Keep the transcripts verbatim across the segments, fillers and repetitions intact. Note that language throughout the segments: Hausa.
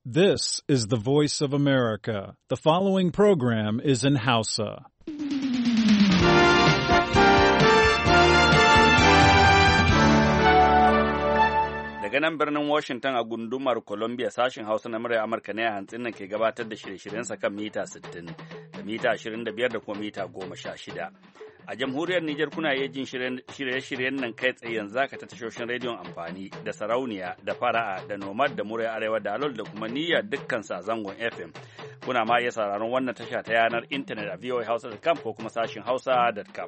This is the voice of America. The following program is in Hausa. Daga nan birnin Washington a gundumar Columbia sashen Hausa na murya Amurka ne a hantsin nan ke gabatar da shirye-shiryensa kan mita sittin da mita ashirin da biyar da kuma mita goma sha shida. A jamhuriyar Nijar kuna iya jin shirye-shiryen nan kai tsaye yanzu zaka ta tashoshin rediyon amfani da sarauniya da fara'a da nomad da murya arewa da alol da kuma niyya dukkan sa zangon F M. Kuna ma iya sauraron wannan tasha ta yanar intanet a voa hausa dot com ko kuma sashin hausa dot com.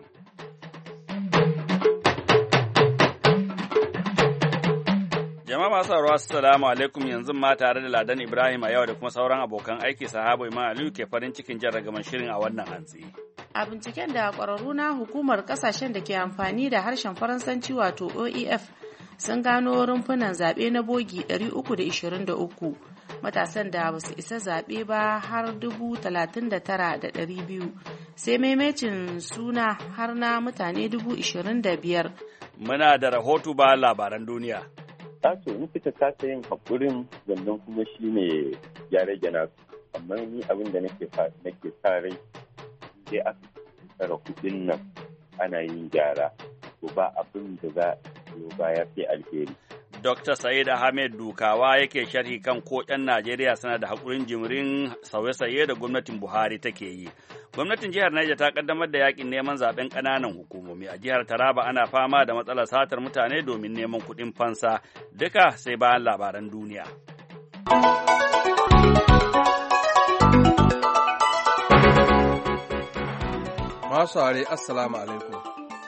Jama'a masu sauraro assalamu alaikum, yanzu ma tare da Ladan Ibrahim a yau da kuma sauran abokan aiki sahabo Imam Aliyu ke farin cikin jan ragaman shirin a wannan hantsi. A binciken da ƙwararru na hukumar ƙasashen da ke amfani da harshen Faransanci wato O E F sun gano rumfunan zaɓe na bogi ɗari uku da ishirin da uku, matasan da ba su isa zaɓe ba har dubu talatin da tara da ɗari biyu, sai maimacin suna har na mutane dubu ishirin da biyar. Muna da rahoto ba labaran duniya. Tato in fita kasa yin haƙurin wannan kuma shi ne gyare gyana, amma ni abin da nake nake sa rai sai aka tsara kuɗin nan ana yin gyara, to ba abin da za a baya sai alheri. Dokta Sa'id Ahmed Dukawa yake sharhi kan ko ƴan Najeriya suna da haƙurin jimirin sauye-sauye da gwamnatin Buhari take yi. Gwamnatin jihar Niger ta kaddamar da yakin neman zaben ƙananan hukumomi. A jihar Taraba ana fama da matsalar satar mutane domin neman kuɗin fansa. Duka sai bayan labaran duniya. Masu are assalamu alaikum.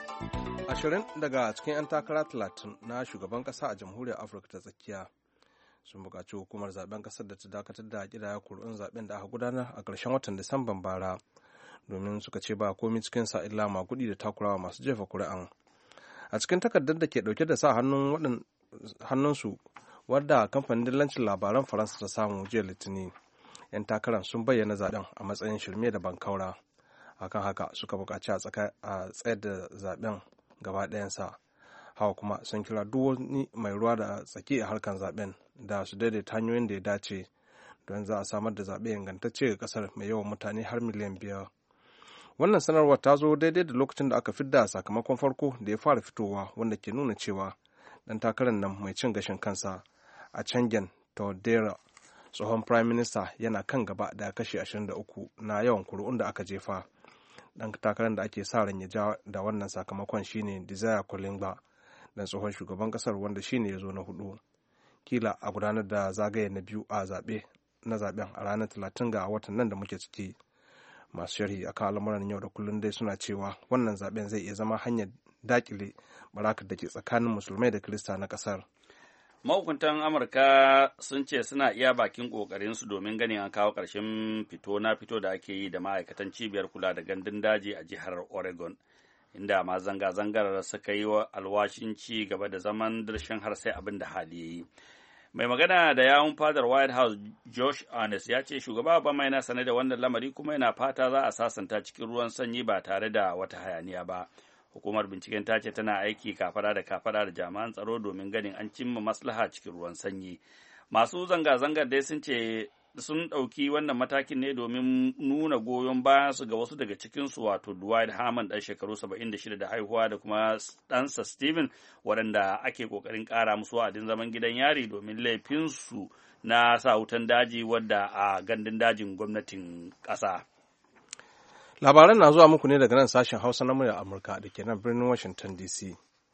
Ashirin daga cikin 'yan takara talatin na shugaban ƙasa a jamhuriyar Afirka ta tsakiya sun buƙaci hukumar zaben ƙasar da ta dakatar da ƙidaya kuri'un zaben da aka gudanar a ƙarshen watan Disamban bara, domin suka ce ba komi cikin sa illa maguɗi da takurawa masu jefa kuri'an. A cikin takardar da ke ɗauke da sa hannun hannunsu wadda kamfanin dillancin labaran Faransa ta samu jiya Litinin, 'yan takarar sun bayyana zaben a matsayin shirme da bankaura. Akan haka suka buƙaci a tsayar da zaben gaba ɗayansa. Hawa kuma sun kira duk wani mai ruwa da tsaki a harkar zaben da su daidaita hanyoyin da ya dace don za a samar da zaɓe ingantacce ga ƙasar mai yawan mutane har miliyan biyar. Wannan sanarwar ta zo daidai da lokacin da aka fidda sakamakon farko da ya fara fitowa, wanda ke nuna cewa ɗan takarar nan mai cin gashin kansa a Cangen Todera, tsohon Prime Minister, yana kan gaba da kashi ashirin da uku na yawan kuri'un da aka jefa. Dan takarar da ake sa ran ya ja da wannan sakamakon shine Desire Kolingba, dan tsohon shugaban kasar, wanda shine ya zo na hudu. Kila a gudanar da zagaye na biyu a zabe na zaben a ranar talatin ga watan nan da muke ciki. Masu sharhi akan al'amuran yau da kullum dai suna cewa wannan zaben zai iya zama hanyar dakile barakar da ke tsakanin musulmai da Kirista na kasar. Mahukuntan Amurka sun ce suna iya bakin ƙoƙarinsu domin ganin an kawo ƙarshen fito na fito da ake yi da ma'aikatan cibiyar kula da gandun daji a jihar Oregon, inda ma zanga-zangar suka yi wa alwashin ci gaba da zaman dirshin har sai abin da hali ya yi. Mai magana da yawun fadar White House Josh Earnest ya ce shugaba Obama yana sane da wannan lamari kuma yana fata za a sasanta cikin ruwan sanyi ba tare da wata hayaniya ba. Hukumar binciken ta ce tana aiki kafada da kafada da jami'an tsaro domin ganin an cimma maslaha cikin ruwan sanyi. Masu zanga-zangar dai sun ce sun ɗauki wannan matakin ne domin nuna goyon bayan su ga wasu daga cikinsu, wato Dwight Hammond ɗan shekaru saba'in da shida da haihuwa da kuma ɗansa Steven, waɗanda ake ƙoƙarin ƙara musu wa'adin zaman gidan yari domin laifinsu na sa wutan daji wadda a gandun dajin gwamnatin ƙasa. Labaran na zuwa muku ne daga nan sashen Hausa na muryar Amurka da ke nan birnin Washington D C.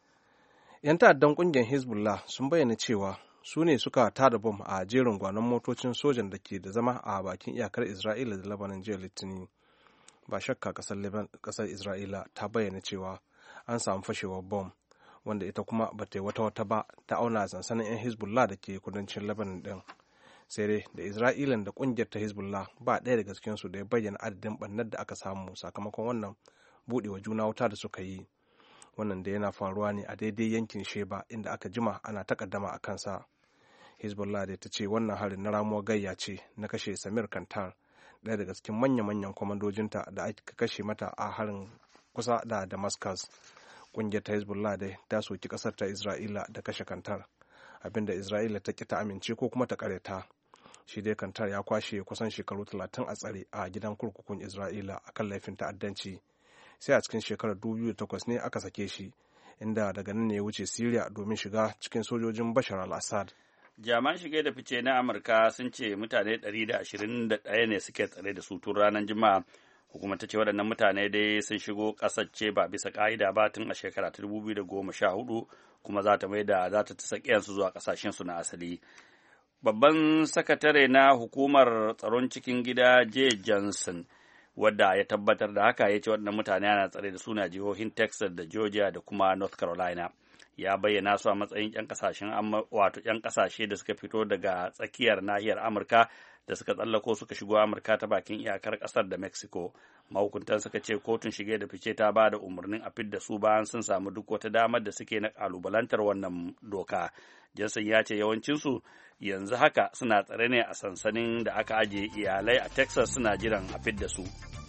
'Yan ta'addan ƙungiyar Hezbollah sun bayyana cewa su ne suka tada bom a jerin gwanon motocin sojan da ke da zama a bakin iyakar Isra'ila da Lebanon jiya Litinin. Ba shakka ƙasar Isra'ila ta bayyana cewa an samu fashewar bom, wanda ita kuma ba ta yi wata wata ba ta auna sansanin 'yan Hezbollah da ke kudancin Lebanon ɗin. Sai dai da Isra'ilan da ƙungiyar ta Hezbollah ba ɗaya daga cikinsu da ya bayyana adadin ɓannar da aka samu sakamakon wannan buɗewa juna wuta da suka yi. Wannan da yana faruwa ne a daidai yankin Sheba, inda aka jima ana takaddama a kansa. Hezbollah da ta ce wannan harin na ramuwar gayya ce na kashe Samir Kantar, ɗaya daga cikin manya-manyan kwamandojinta da aka kashe mata a harin kusa da Damascus. Ƙungiyar ta Hezbollah dai ta soki ƙasar ta Isra'ila da kashe Kantar, abinda Isra'ila ta ƙi ta amince ko kuma ta ƙareta. shi dai Kantar ya kwashe kusan shekaru talatin a tsare a gidan kurkukun Isra'ila akan laifin ta'addanci, sai a cikin shekarar dubu biyu da takwas ne aka sake shi, inda daga nan ne ya wuce Syria domin shiga cikin sojojin Bashar al-Assad. Jami'an shige da fice na Amurka sun ce mutane ɗari da ashirin da ɗaya ne suke tsare da su tun ranar Juma'a. Hukumar ta ce waɗannan mutane dai sun shigo ƙasar ce ba bisa ƙa'ida ba tun a shekara ta dubu biyu da goma sha hudu, kuma za ta mai da za ta ta su zuwa ƙasashensu na asali. Babban sakatare na hukumar tsaron cikin gida Jay Johnson, wadda ya tabbatar da haka, ya ce waɗannan mutane ana tsare da suna jihohin Texas da Georgia da kuma North Carolina. Ya bayyana su a matsayin 'yan kasashen wato 'yan kasashe da suka fito daga tsakiyar nahiyar Amurka da suka tsallako suka shigo Amurka ta bakin iyakar kasar da Mexico. Mahukuntan suka ce kotun shige da fice ta ba da umarnin a fidda su bayan sun samu duk wata damar da suke na kalubalantar wannan doka. Johnson ya ce yawancinsu yanzu haka suna tsare ne a sansanin da aka ajiye iyalai a Texas suna jiran a fidda su.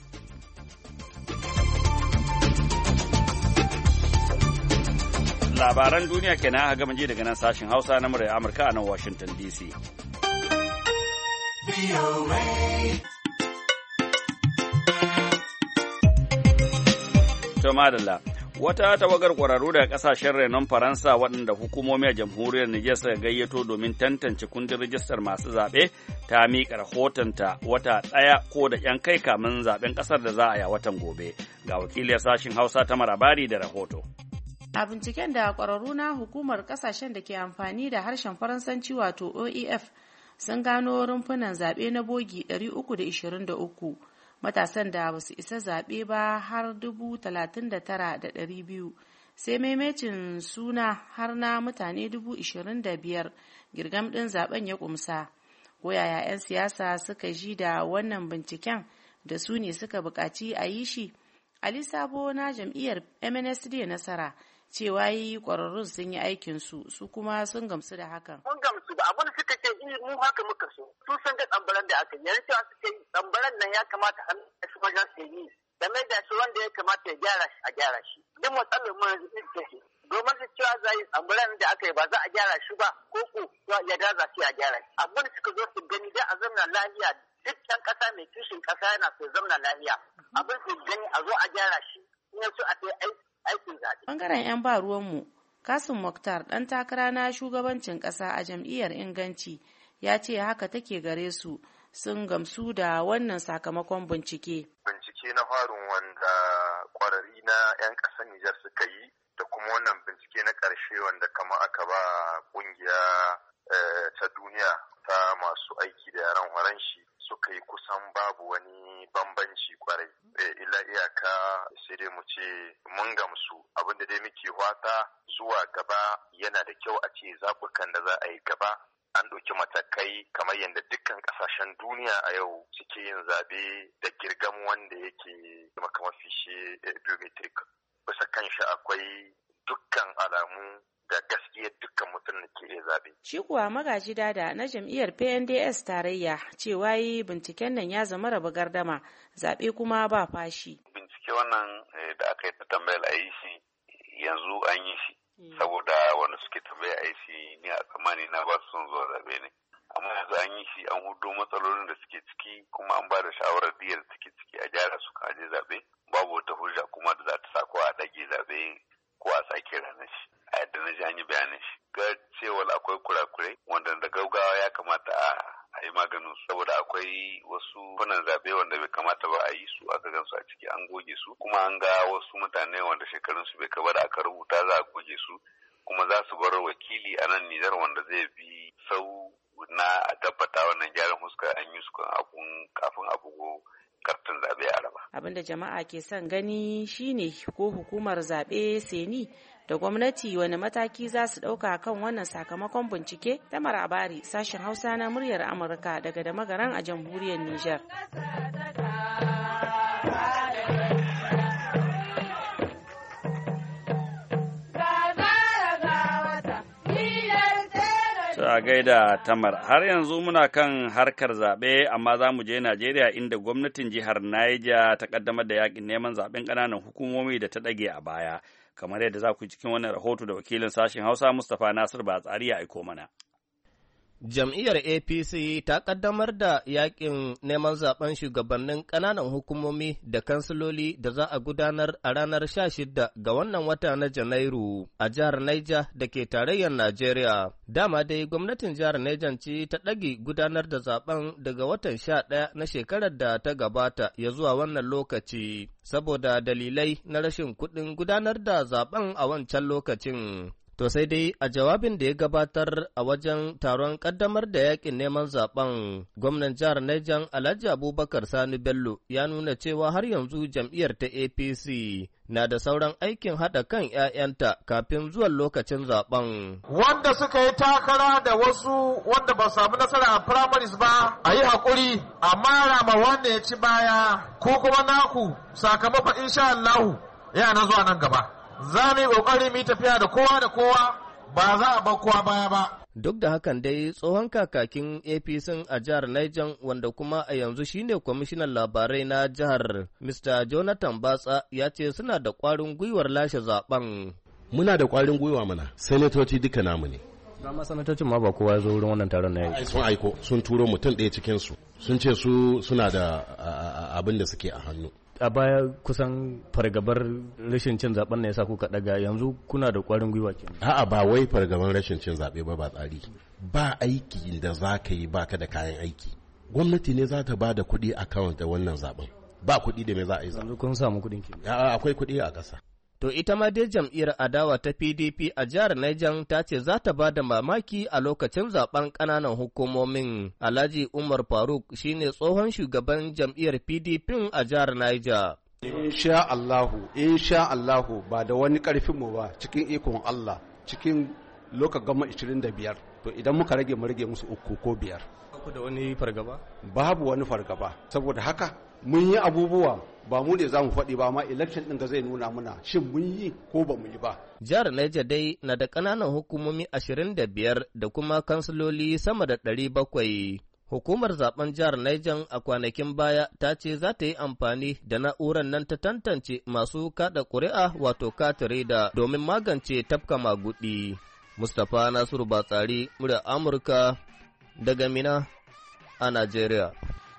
Labaran duniya kenan aka gama ji daga nan sashen Hausa na muryar Amurka a nan Washington D C. To madalla, wata tawagar ƙwararru daga ƙasashen renon Faransa waɗanda hukumomi a jamhuriyar Nijar suka gayyato domin tantance kundin rijistar masu zaɓe ta miƙa rahotonta wata ɗaya ko da ƴan kai kamin zaɓen ƙasar da za a yi a watan gobe. Ga wakiliyar sashen Hausa ta Marabari da rahoto. A binciken da ƙwararru na hukumar ƙasashen da ke amfani da harshen Faransanci wato O E F sun gano rumfunan zaɓe na bogi ɗari uku da ishirin da uku, matasan da ba su isa zaɓe ba har dubu talatin da tara da ɗari biyu, sai maimacin suna har na mutane dubu ishirin da biyar girgam ɗin zaɓen ya ƙumsa. Ko yaya 'yan siyasa suka ji da wannan binciken da su ne suka buƙaci a yi shi? Ali Sabo na jam'iyyar M N S D Nasara cewa yi ƙwararrun sun yi aikin su su kuma sun gamsu da hakan. Mun gamsu da abin suka ce in mu haka muka so. Su san da tsambaran da aka yi. Yanzu cewa suka yi tsambaran nan ya kamata a su wajen su yi. Da mai da shi wanda ya kamata ya gyara shi a gyara shi. Duk matsalar mu yanzu ita ce. Domin da cewa za yi tsambaran da aka yi ba za a gyara shi ba ko ko ya da za su a gyara shi. Abin suka zo su gani da a zamna lafiya duk ɗan ƙasa mai kishin ƙasa yana so zamna lafiya. Abin su gani a zo a gyara shi. In so a sai aiki. Bangaren 'yan ba ruwanmu, Kasim Mokhtar ɗan takara na shugabancin ƙasa a jam'iyyar Inganci ya ce haka take gare su, sun gamsu da wannan sakamakon bincike. Bincike na farin wanda ƙwararri na 'yan ƙasar Nijar suka yi da kuma wannan bincike na ƙarshe wanda kama aka ba ƙungiya ta duniya ta masu aiki da yaren faranshi suka yi kusan babu wani bambanci kwarai. Illa iyaka sai dai mu ce mun gamsu abinda dai muke wata zuwa gaba yana da kyau a ce zaɓukan da za a yi gaba an ɗauki matakai kamar yadda dukkan ƙasashen duniya a yau suke yin zaɓe da girgam wanda yake kamar fishe biometric. Bisa kan shi akwai dukkan alamu da gaskiyar dukkan mutum da ke iya zaɓe. Shi kuwa magaji dada na jam'iyyar P N D S tarayya cewa yi binciken nan ya zama raba gardama zaɓe kuma ba fashi. Bincike wannan da aka yi ta tambayar a yi shi yanzu an yi shi saboda wanda suke tambaya a yi shi ni a tsammani na ba su son zuwa zaɓe ne. Amma yanzu an yi shi an hudo matsalolin da suke ciki kuma an ba da shawarar diyar da suke ciki a gyara su kan aje zaɓe. Babu wata hujja kuma da za ta sa ko a ɗage zaɓe ko a sake ranar shi. A yadda na ji an yi bayanin shi ga cewa akwai kurakurai wanda da gaugawa ya kamata a yi maganin su saboda akwai wasu kunan zaɓe wanda bai kamata ba a yi su aka gan su a ciki an goge su kuma an ga wasu mutane wanda shekarun su bai kaba da aka rubuta za a goge su kuma za su bar wakili a nan Nijar wanda zai bi sau na a tabbata wannan gyaran huska an yi su kafin a bugo kartin zaɓe a raba. Abinda jama'a ke son gani shine ko hukumar zaɓe seni da gwamnati wani mataki za su ɗauka kan wannan sakamakon bincike. Tamar Abari, sashen Hausa na muryar Amurka daga da magaran a jamhuriyar Nijar. a gaida Tamar, har yanzu muna kan harkar zaɓe amma za mu je Najeriya inda gwamnatin jihar Niger ta kaddamar da yakin neman zaɓen ƙananan hukumomi da ta ɗage a baya, kamar yadda za ku cikin wannan rahoto da wakilin sashen Hausa Mustapha Nasir Batsari ya aiko mana. Jam'iyyar A P C ta ƙaddamar da yaƙin neman zaɓen shugabannin ƙananan hukumomi da kansiloli da za a gudanar a ranar sha shida ga wannan wata na Janairu a jihar Niger da ke tarayyar Najeriya. Dama dai gwamnatin jihar Niger ce ta ɗage gudanar da zaɓen daga watan sha ɗaya na shekarar da ta gabata ya zuwa wannan lokaci, saboda dalilai na rashin kuɗin gudanar da zaɓen a wancan lokacin. To sai dai a jawabin da ya gabatar a wajen taron kaddamar da yakin neman zaben, gwamnan jihar Niger Alhaji Abubakar Sani Bello ya nuna cewa har yanzu jam'iyyar ta A P C na da sauran aikin haɗa kan ‘ya'yanta kafin zuwan lokacin zaben. Wanda suka yi takara da wasu wanda ba samu nasara a primaries ba, a yi haƙuri, amma rama wanda ya ci baya, ko kuma naku sakamakon insha Allahu yana zuwa nan gaba. Za mu yi ƙoƙari mu yi tafiya da kowa da kowa, ba za a bar kowa baya ba. Duk da hakan dai tsohon kakakin A P C a jihar Niger wanda kuma a yanzu shine kwamishinan labarai na jihar Mister Jonathan Batsa ya ce suna da ƙwarin gwiwar lashe zaben. Muna da ƙwarin gwiwa mana, sanatoci duka namu ne. Dama sanatocin ma ba kowa ya zo wurin wannan taron na yau. Sun aiko, sun turo mutum ɗaya cikin su. Sun ce su suna da abin da suke a hannu. A baya kusan fargabar rashin cin zaben ne yasa kuka daga, yanzu kuna da kwarin gwiwa kenan. A'a ba wai fargabar rashin cin zabe ba, ba tsari. Ba aiki da za ka yi baka da kayan aiki. Gwamnati ne za ta ba da kuɗi account da wannan zaben. Ba kuɗi da me za a yi zaben. Yanzu kun samu kuɗin ki. A'a akwai kuɗi a ƙasa. To ita ma dai jam'iyyar adawa ta P D P a jihar Niger ta ce za ta ba da mamaki a lokacin zaben ƙananan hukumomin. Alhaji Umar Faruk shine tsohon shugaban jam'iyyar P D P a jihar Niger. Insha Allahu, insha Allahu ba da wani ƙarfin mu ba, cikin ikon Allah, cikin lokacin gama ishirin da biyar. To idan muka rage mu rage musu uku ko biyar. Ku da wani fargaba? Babu wani fargaba. Saboda haka mun yi abubuwa ba mu ne za mu faɗi ba, amma election ɗin ga zai nuna muna shin mun yi ko ba mu yi ba. Jihar Niger dai na da ƙananan hukumomi ashirin da biyar da kuma kansiloli sama da ɗari bakwai. Hukumar zaben jihar Niger a kwanakin baya ta ce za ta yi amfani da na'urar nan ta tantance masu kaɗa ƙuri'a wato katireda domin magance tafka magudi. Mustapha Nasiru Batsari, murya Amurka daga Mina a Najeriya.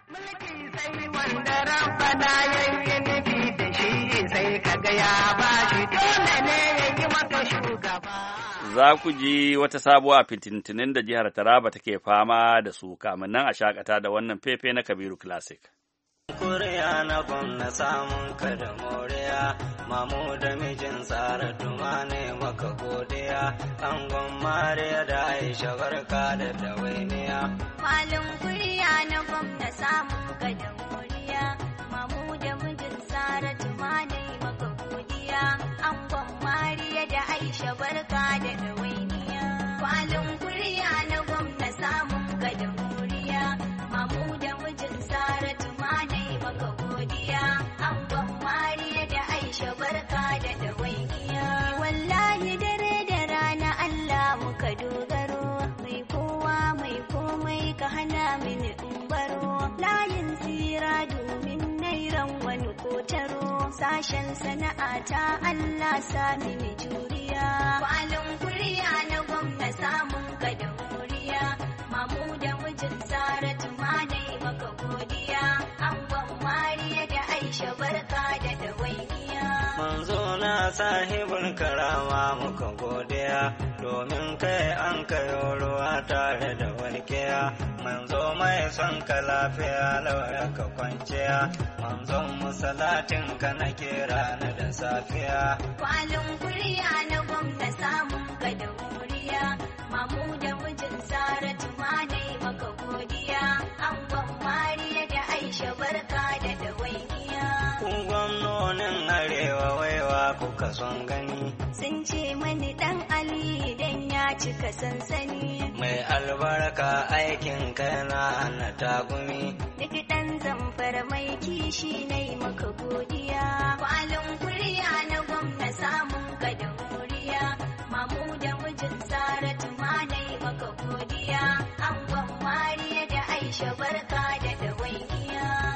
Wanda rabbana yayi nufi da shi sai kaga ya bashi dole ne ya yi maka shugaba. Za ku ji wata sabuwa fitintinin da jihar Taraba take fama da su kamin nan a shakata da wannan fefe na Kabiru Classic. Kuriya na gwamna samun ka da moriya, mamu da mijin tsara duma ne maka godiya, angon mariya da aisha barka da dawainiya. Malin kuriya na gwamna samun ka da moriya, mamu da mijin tsara duma ne maka godiya, angon mariya da aisha barka da dawainiya. Malin kuriya na gwamna samun ka da moriya, mamu da mijin tsara duma ne maka godiya, angon mariya da aisha barka da dawainiya. Wallahi dare da rana Allah muka dogaro, mai kowa mai komai ka hana mini in baro, layin tsira domin nairan wani kotaro, sashen sana'a ta Allah sa mini juriya. Kwalin kuriya na gwamna samun ka da moriya, mamu da mijin Saratu ma dai maka godiya, angon mariya da aisha barka da dawainiya. Manzo na sahibin karama muka godiya, domin kai an kayo ruwa tare da walƙiya, manzo mai son ka lafiya laura ka kwanciya, manzon musalatin ka na kira na da safiya. Kwalin kuriya na gwamna samun ka da moriya, mamu da mijin Saratu ma dai maka godiya, angon mariya da aisha barka da dawainiya. Kun gwamnonin arewa waiwa kuka son gani, sun ce mani dan Ali dan ya cika sansani, mai albarka aikin kana na tagumi, duk dan zamfara mai kishi nai maka godiya. Kwalin kuriya na gwamna samun ka da moriya, mamu da mijin Saratu ma nai maka godiya, angon mariya da aisha barka da dawainiya.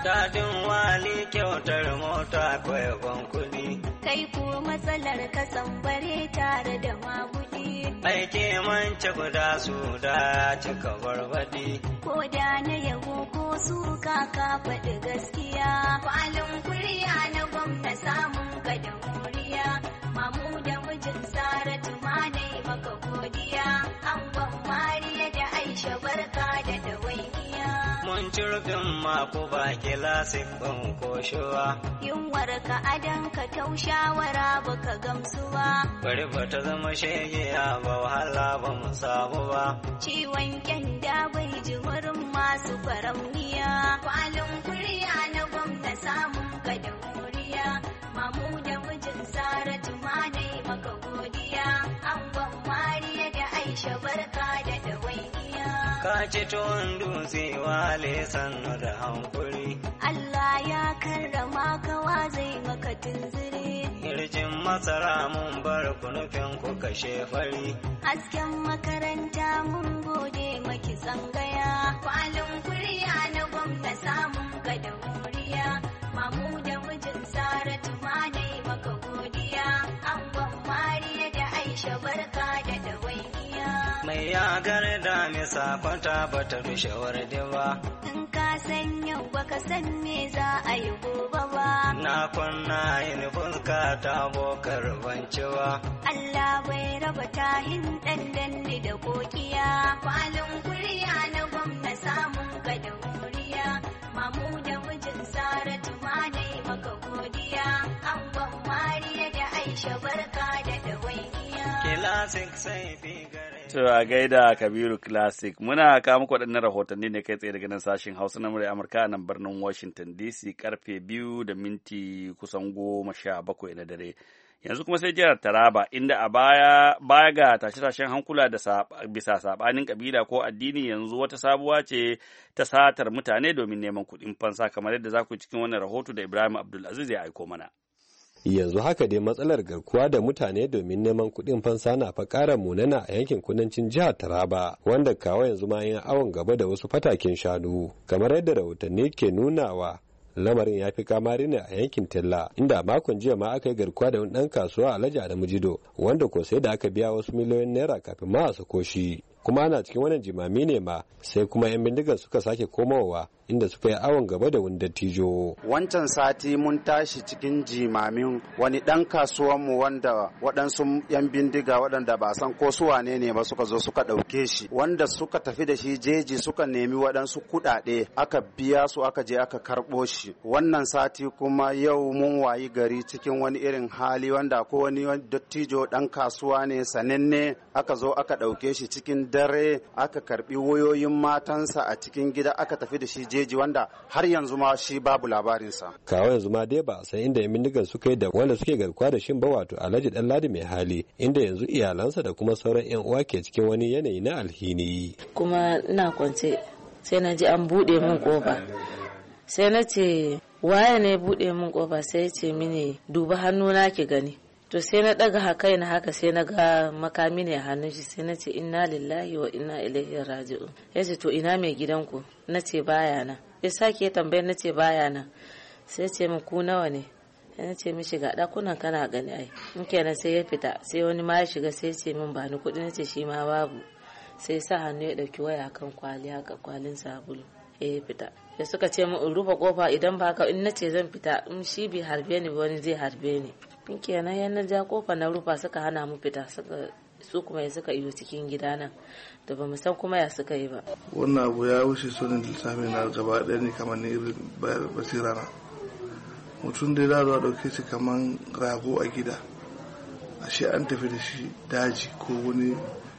Dadin wali kyautar mota kwaikon kuɗi. Kai ko matsalar ka bare tare da magudi. Aike mance guda su da cika barbaɗi. Ko da na yabo ko suka ka faɗi gaskiya. Kwalin kuriya na gwamna samun ka da moriya. Mamu da mijin Saratu ma nai maka godiya. Angon Mariya da Aisha barka da dawainiya. Mun ci rufin mako ba kilasik ban koshewa. Yunwar ka adan ka tau shawara baka gamsuwa. Bari ba ta zama shege ba wahala ba mu samu ba. Ciwon kyanda bai jimurin masu farauniya. Kwalin kuriya na gwamna samun ka da moriya. Mamu da mijin Saratu ma nai maka godiya. Angon Mariya da Aisha barka da dawainiya. Ka ci tuwon dutse wale sannu da hankuri. Allah ya karrama ka wa zai maka tunziri. Kirjin masara mun bar kunufin ku kashe fari. Hasken makaranta mun gode maki tsangaya. Kwalin kuriya na gwamna samun ka da moriya. Mamu da mijin Saratu ma nai maka godiya. Angon Mariya da Aisha barka da dawainiya. Mai ya garda misa kwata bata rushewar ba. In ka san yau baka san me za a yi gobe ba. Na kunna yin fuska ta bokar bancewa. Allah bai raba tahin dandan da kokiya. Kwalin kuriya na gwamna samun ka da moriya. Mamu da mijin Saratu ma nai maka godiya. Angon Mariya da Aisha barka da dawainiya. Classic sai fi gare. To a gaida Kabiru Classic muna kawo muku waɗannan rahotanni ne kai tsaye daga nan sashen Hausa na murya Amurka a nan birnin Washington D C karfe biyu da minti kusan goma sha bakwai na dare. Yanzu kuma sai jihar Taraba inda a baya baya ga tashe-tashen hankula da bisa sabanin kabila ko addini yanzu wata sabuwa ce ta satar mutane domin neman kuɗin fansa kamar yadda za ku cikin wannan rahoto da Ibrahim Abdulaziz ya aiko mana. Yanzu haka dai matsalar garkuwa da mutane domin neman kuɗin fansa na fa ƙara munana a yankin kudancin jihar Taraba wanda kawo yanzu ma yin awon gaba da wasu fatakin shanu kamar yadda rahotanni ke nunawa. Lamarin ya fi kamari ne a yankin Tella inda makon jiya ma aka yi garkuwa da wani ɗan kasuwa Alhaji Adamu Jido wanda ko sai da aka biya wasu miliyoyin naira kafin ma a sako shi. Kuma ana cikin wannan jimami ne ma sai kuma 'yan bindigar suka sake komowa inda suka yi awon gaba da wani dattijo. Wancan sati mun tashi cikin jimamin wani ɗan kasuwanmu wanda waɗansu 'yan bindiga waɗanda ba san ko su wane ne ba suka zo suka ɗauke shi wanda suka tafi da shi jeji suka nemi waɗansu kuɗaɗe aka biya su aka je aka karɓo shi. Wannan sati kuma yau mun wayi gari cikin wani irin hali wanda ko wani dattijo ɗan kasuwa ne sananne aka zo aka ɗauke shi cikin dare aka karɓi wayoyin matansa a cikin gida aka tafi da shi jeji wanda har yanzu ma shi babu labarinsa. Kawo yanzu ma dai ba a san inda yan bindigan suka yi da wanda suke garkuwa da shin ba wato Alhaji Ɗanladi mai hali inda yanzu iyalansa da kuma sauran yan uwa ke cikin wani yanayi na alhini. Kuma ina kwance sai na ji an buɗe min kofa. Sai na ce waye ne buɗe min kofa sai ya ce mini duba hannuna ki gani. To sai na daga haka na haka sai na ga makami ne a hannun shi sai na ce inna lillahi wa inna ilaihi raji'un. Ya ce to ina mai gidanku? Na ce baya na. Ya sake tambayar na ce baya na. Sai ce min ku nawa ne? Na ce mishi ga dakunan kana gani ai. In kenan sai ya fita sai wani ma ya shiga sai ce min ba ni kuɗi na ce shi ma babu. Sai sa hannu ya ɗauki waya kan kwali haka kwalin sabulu. Ya fita. Ya suka ce min in rufe kofa idan ba haka in na ce zan fita in shi bai harbe ni wani zai harbe ni. In kenan yan na ja kofa na rufa suka hana mu fita suka su kuma suka iyo cikin gida nan da ba mu san kuma ya suka yi ba. Wannan abu ya wuce sonin lissafi na gaba ɗaya ne kamar ne basira na mutum da ya zo a ɗauke shi kamar rago a gida ashe an tafi da shi daji ko wani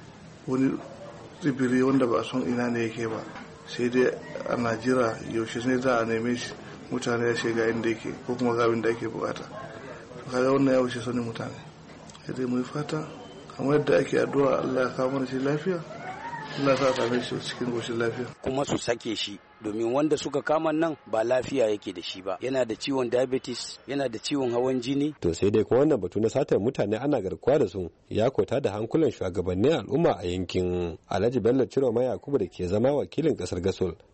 wani tsibiri wanda ba a son ina ne yake ba sai dai a najira yaushe ne za a neme shi mutane ya shiga inda yake ko kuma ga da ake bukata kaga wannan ya wuce sonin mutane sai dai mu yi fata kamar yadda ake addu'a Allah ya kawo mana shi lafiya Allah ya sa shi cikin goshin lafiya kuma su sake shi domin wanda suka kama nan ba lafiya yake da shi ba yana da ciwon diabetes yana da ciwon hawan jini. To sai dai kuma wannan batu na satar mutane ana garkuwa da su ya kota da hankulan shugabannin al'umma a yankin. Alhaji Bello Ciroma Yakubu da ke zama wakilin kasar Gasol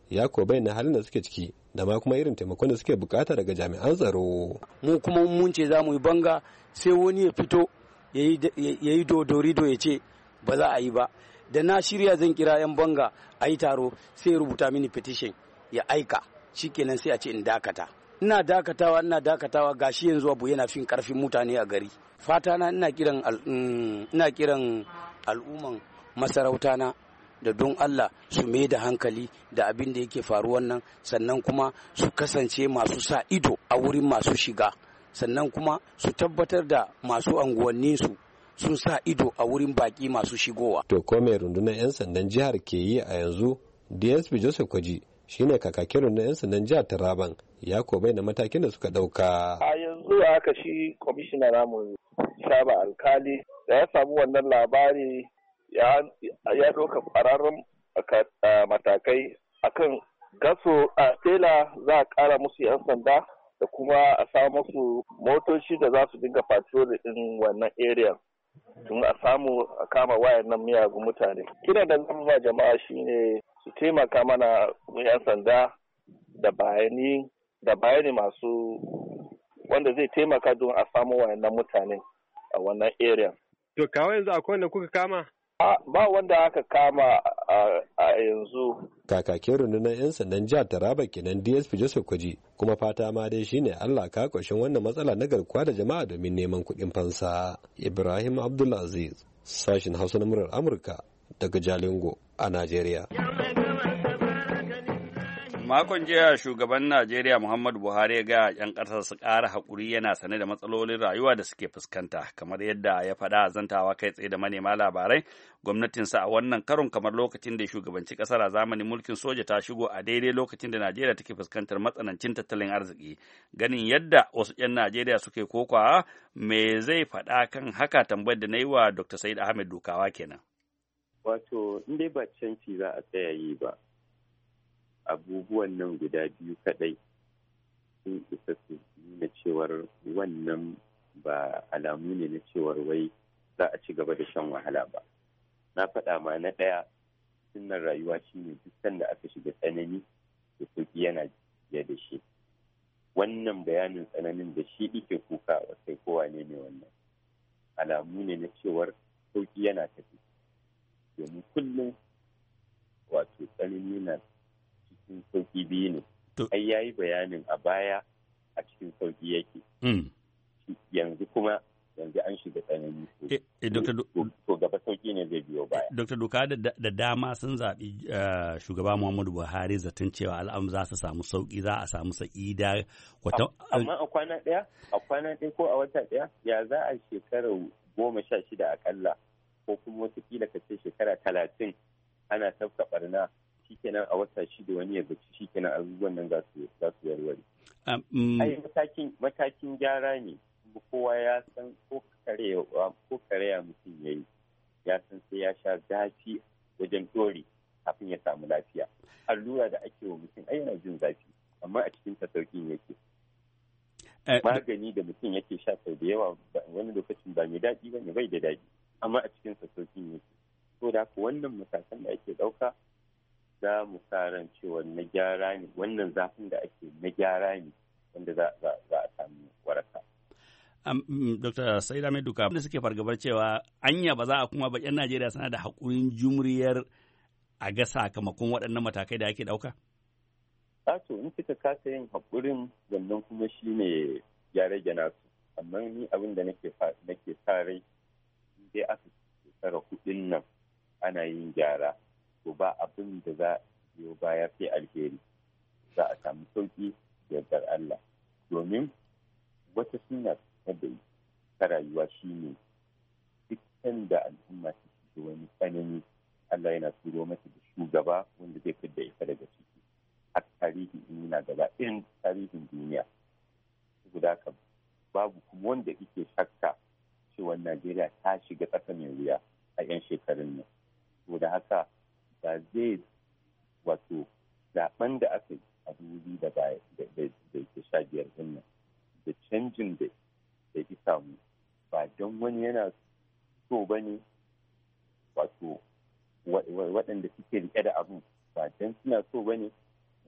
ya ko bayyana halin da suke ciki da ma kuma irin taimakon da suke bukata daga jami'an tsaro. Mu kuma mun ce za mu yi banga sai wani ya fito ya yi dodorido ya ce ba za a yi ba. Da na shirya zan kira 'yan banga a yi taro sai ya rubuta mini petition ya aika shikenan sai a ce in dakata. Ina dakatawa ina dakatawa gashi yanzu abu yana fin karfin mutane a gari. Fata na ina kiran ina kiran al'umman masarauta na da don Allah su mai da hankali da abin da yake faruwan nan, sannan kuma su kasance masu sa ido a wurin masu shiga, sannan kuma su tabbatar da masu anguwanninsu sun sa ido a wurin baki masu shigowa. To ko mai rundunar 'yan sandan jihar ke yi a yanzu? D S P Joseph Kwaji shine kakakin rundunar 'yan sandan jihar Taraban ya ko bai na matakin da suka dauka. A yanzu haka shi kwamishina namu Shaba Alkali da ya samu wannan labari ya ɗauka ƙwararrun matakai akan gaso a tela za a ƙara musu 'yan sanda da kuma a samu musu motoci da za su dinga patrol ɗin wannan area don a samu a kama wayannan miyagun mutane. Kiran da zama ma jama'a shine su taimaka mana 'yan sanda da bayani da bayani masu wanda zai taimaka don a samu wayannan mutane a wannan area. To kawo yanzu akwai wanda kuka kama? Ba wanda aka kama a yanzu. Kakakin rundunar 'yan sandan jihar Taraba kenan D S P Joseph Kwaji, kuma fata ma dai shine Allah ka ƙarshen wannan matsala na garkuwa da jama'a domin neman kuɗin fansa. Ibrahim Abdulaziz, sashin Hausa na murar Amurka daga Jalingo a Najeriya. Makon jiya shugaban Najeriya Muhammadu Buhari ya ga 'yan ƙasar su ƙara haƙuri yana sane da matsalolin rayuwa da suke fuskanta, kamar yadda ya faɗa a zantawa kai tsaye da manema labarai. Gwamnatinsa a wannan karon, kamar lokacin da shugabanci ƙasar a zamanin mulkin soja, ta shigo a daidai lokacin da Najeriya take fuskantar matsanancin tattalin arziki. Ganin yadda wasu 'yan Najeriya suke kokawa, me zai faɗa kan haka? Tambayar da na yi wa Doctor Said Ahmed Dukawa kenan. Wato, in dai ba canci za a tsaya yi ba, abubuwan nan guda biyu kadai sun isa su nuna cewar wannan ba alamu ne na cewar wai za a ci gaba da shan wahala ba. Na faɗa ma na ɗaya, sunnan rayuwa shi ne duk sanda aka shiga tsanani da sauki yana biye da shi. Wannan bayanin tsananin da shi ike kuka a sai kowa ne ne wannan alamu ne na cewar sauki yana tafi, domin kullum wato tsanani na cikin sauki biyu ne. Ai ya yi bayanin a baya a cikin sauki yake. Yanzu kuma yanzu an shiga tsanani. To gaba sauki ne zai biyo baya. Dokta Duka, da dama sun zaɓi shugaba Muhammadu Buhari zaton cewa al'am za su samu sauki, za a samu sa'ida. Amma a kwana ɗaya, a kwana ɗaya ko a wata ɗaya, ya za a shekara goma sha shida akalla, ko kuma watakila ka ce shekara talatin ana tafka ɓarna. Shikenan a wata shida wani ya zaci shikenan abubuwan nan za su warware. Ai matakin matakin gyara ne, kowa ya san ko kareya ko kareya mutum yayi ya san sai ya sha zafi wajen dori kafin ya samu lafiya. Allura da ake wa mutum ai yana jin zafi, amma a cikin sauƙin yake. Magani da mutum yake sha sau da yawa wani lokacin ba mai daɗi ba ne, bai da daɗi, amma a cikin sauƙin yake. So da haka wannan matakan da ake ɗauka za mu sa ran cewa na gyara ne, wannan zafin da ake na gyara ne wanda za a samu waraka. Dokta Said Ahmed Duka, da suke fargabar cewa anya ba za a kuma ba 'yan Najeriya suna da haƙurin jumriyar a ga sakamakon waɗannan matakai da ake ɗauka? To in suka kasa yin haƙurin, wannan kuma shi ne ya rage nasu. Amma ni abin da nake sa rai, dai aka shekara kuɗin nan ana yin gyara, to ba abin da za a biyo baya sai alheri. Za a samu sauƙi da yardar Allah. Domin wata suna da ta rayuwa shi ne duk da al'umma ta shiga wani tsanani, Allah yana turo mata da shugaba wanda zai fidda ita daga ciki. A tarihin yana gaba irin tarihin duniya. Saboda haka babu kuma wanda yake shakka cewa Najeriya ta shiga ƙasa mai wuya a 'yan shekarun nan. Saboda haka ba zai wato zaben da aka yi a dubu da ke sha biyar din nan da canjin da ya samu ba don wani yana so ba ne, wato waɗanda suke rike da abu ba don suna so ba ne,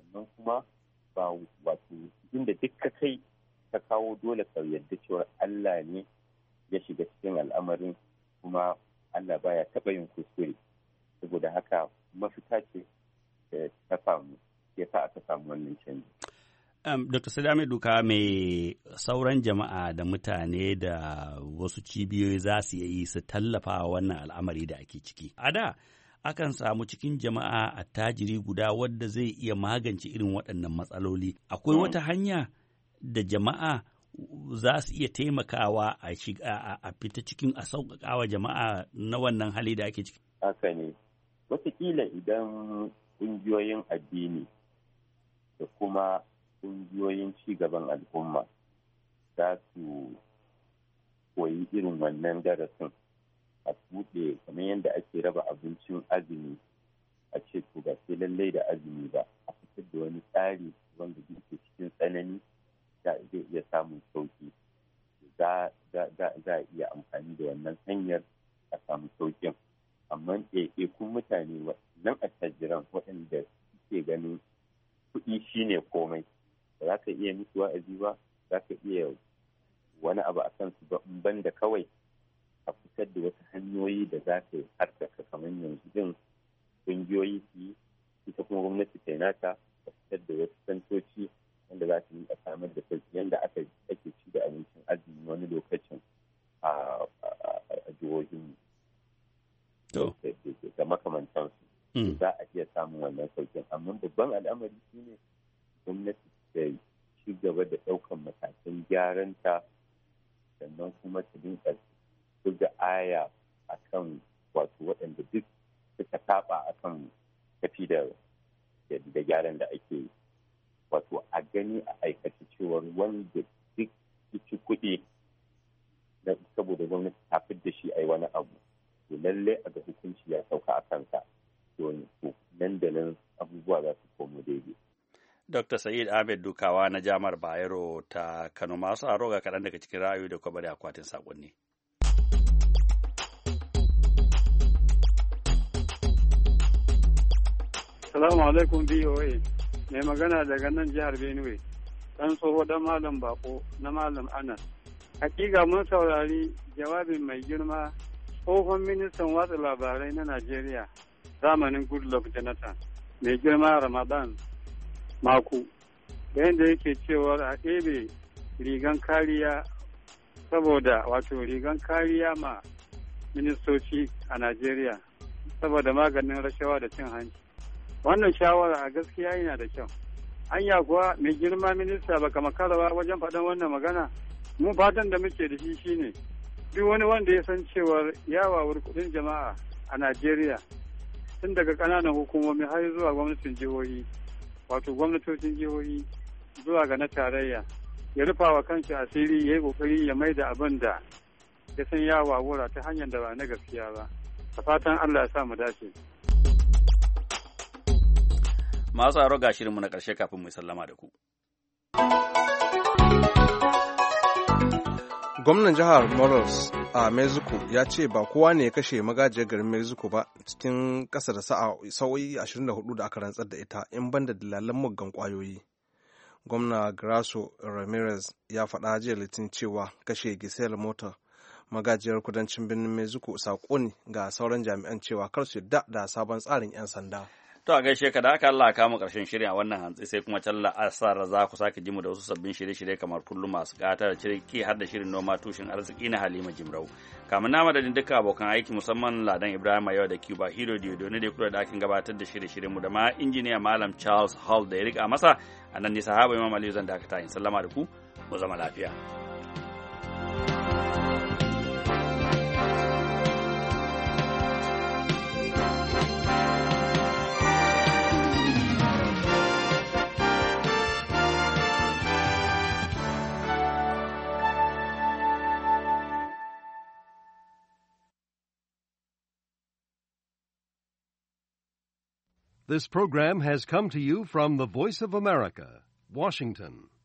sannan kuma ba wato inda duk ka kai ka kawo dole ka yarda cewa Allah ne ya shiga cikin al'amarin kuma Allah baya taɓa yin kuskure saboda haka mafita ce ta samu ya sa aka samu wannan canji. Um, Doctor Sadame Duka mai sauran jama'a da mutane da wasu cibiyoyi za su yi su tallafa wannan al'amari da ake ciki. A da akan samu cikin jama'a attajiri guda wadda zai iya magance irin waɗannan matsaloli. Akwai mm. wata hanya da jama'a za su iya taimakawa a, a, a fita cikin a sauƙaƙawa jama'a na wannan hali da ake ciki? Haka ne. Wataƙila idan ƙungiyoyin addini da kuma ƙungiyoyin cigaban al'umma za su koyi irin wannan darasin a buɗe kamar yadda ake raba abincin azumi a ce to ba sai lallai da azumi ba a fitar da wani tsari wanda ke cikin tsanani da zai iya samun sauki za a iya amfani da wannan hanyar a samu saukin amma ɗaiɗaikun mutane nan attajiran waɗanda suke ganin kuɗi shine komai ba za ka iya musu wa'azi ba za ka iya wani abu a kansu ba ban da kawai a fitar da wasu hanyoyi da za ka yi harkaka kamar yanzu din ƙungiyoyi su yi ita kuma gwamnati ta nata a fitar da wasu santoci wanda za su yi a samar da sauki yadda aka ake ci da abincin azumi wani lokacin a jihohin da makamantansu za a iya samun wannan saukin amma babban al'amari shine gwamnati ta ci gaba da ɗaukan matakan gyaranta sannan kuma ta dinka buga aya a kan wato waɗanda duk suka saba a kan tafi da gyaran da ake yi wato a gani a aikace cewar wanda duk ci kuɗi saboda gwamnati ta fi da shi a yi wani abu to lallai a ga hukunci ya sauka a kansa to nan da nan abubuwa za su komo daidai. Doctor Said Ahmed Dukawa na Jami'ar Bayero ta Kano masu aro ga kaɗan daga cikin ra'ayoyi da kuma bari akwatin saƙonni. Salamu alaikum B O A. Mai magana daga nan jihar Benue. Ɗan tsoho ɗan Malam Bako na Malam Anas. Hakika mun saurari jawabin mai girma tsohon ministan watsa labarai na Najeriya zamanin Goodluck Jonathan. Mai girma Ramadan Maku. Da yadda yake cewar a ɗebe rigan kariya saboda wato rigan kariya ma ministoci a Najeriya saboda maganin rashawa da cin hanci. Wannan shawara a gaskiya yana da kyau. Anya kuwa mai girma minista baka makara ba wajen faɗan wannan magana. Mu fatan da muke da shi shine duk wani wanda ya san cewar yawawar kuɗin jama'a a Najeriya tun daga ƙananan hukumomi har zuwa gwamnatin jihohi wato gwamnatocin jihohi zuwa ga na tarayya ya rufa wa kanshi asiri ya yi ƙoƙari ya mai da abin da ya san yawawura ta hanyar da ba na gaskiya ba. A fatan Allah ya sa mu dace. Masu tsaro ga shirinmu na ƙarshe kafin mu sallama da ku. Gwamnan jihar Morelos a Mexico ya ce ba kowa ne ya kashe magajiyar garin Mexico ba cikin ƙasa da sa'o'i ashirin da hudu da aka rantsar da ita in banda dalalan muggan ƙwayoyi. Gwamna Grasso Ramirez ya faɗa jiya Litinin cewa kashe Giselle Mota magajiyar kudancin birnin Mexico saƙo ne ga sauran jami'an cewa kar su yadda da sabon tsarin 'yan sanda. To a gaishe ka da haka Allah kama ƙarshen shirin a wannan hantsi sai kuma can la'asar za ku sake ji mu da wasu sabbin shirye-shirye kamar kullum masu gata da cirki har da shirin noma tushen arziki na Halima Jimrau. Kamun na madadin duka abokan aiki musamman Ladan Ibrahim yau da Cuba Hero Dio ne da kula da akin gabatar da shirye-shiryen mu da ma injiniya Malam Charles Hall da ya rika masa a nan ne sahaba Imam Aliyu zan dakata in sallama da ku mu zama lafiya. This program has come to you from the Voice of America, Washington.